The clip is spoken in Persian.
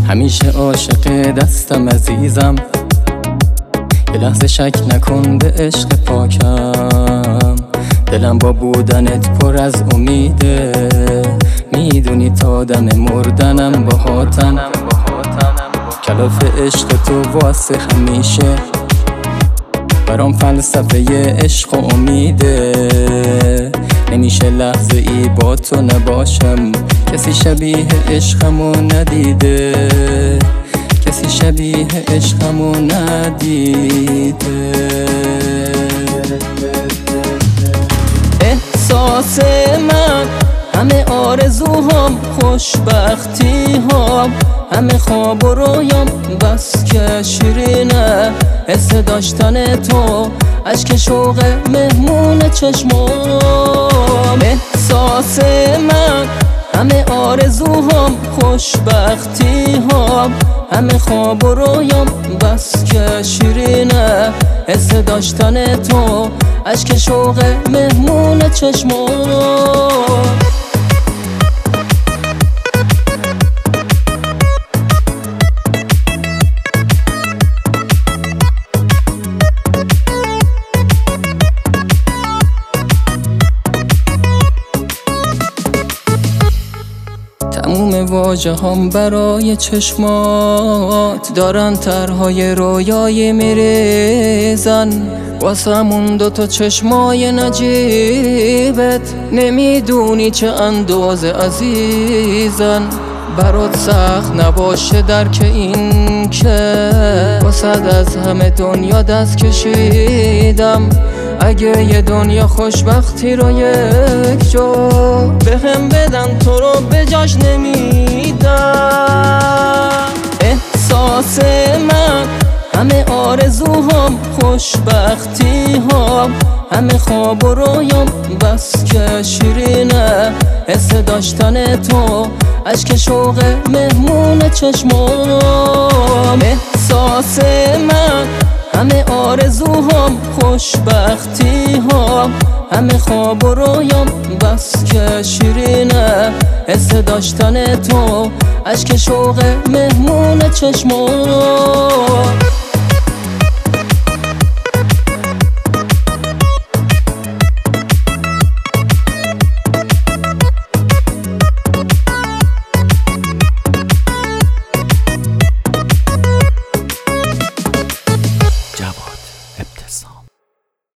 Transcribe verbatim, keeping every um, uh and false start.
همیشه عاشق دستم عزیزم، یه لحظه شک نکن به عشق پاکم. دلم با بودنت پر از امیده، میدونی تا آدم مردنم با هاتم. کلاف عشق تو واسه همیشه، برام فلسفه عشق و امیده. نمیشه لحظه ای با تو نباشم، کسی شبیه عشقمو ندیده، کسی شبیه عشقمو ندیده. احساس من همه آرزوهام، خوشبختی هام، همه خواب و رویام، بس که شیرینه حس داشتن تو، اشک شوق مهمون چشمام. احساس من همه آرزوهام، خوشبختی هام، همه خواب و رویام، بس که شیرینه حس داشتن تو، اشک شوق مهمون چشمام. تموم واجه هم برای چشمات دارن طرحهای رویای میریزن، واسه همون دوتا چشمای نجیبت نمیدونی چه اندازه عزیزن. برات سخت نباشه درک این که واسد از همه دنیا دست کشیدم. اگه یه دنیا خوشبختی رو یک جا بهم بدن، تو رو به جاش نمیدم. احساس من همه آرزوهام، خوشبختی هام، همه خواب و رویام، بس که شیرینه حس داشتن تو، اشک شوق مهمون چشمام. احساس من همه آرزوهام، خوشبختی هام، همه خواب و رویام، بس که شیرینه حس داشتن تو، اشک شوق مهمون چشمام. جواب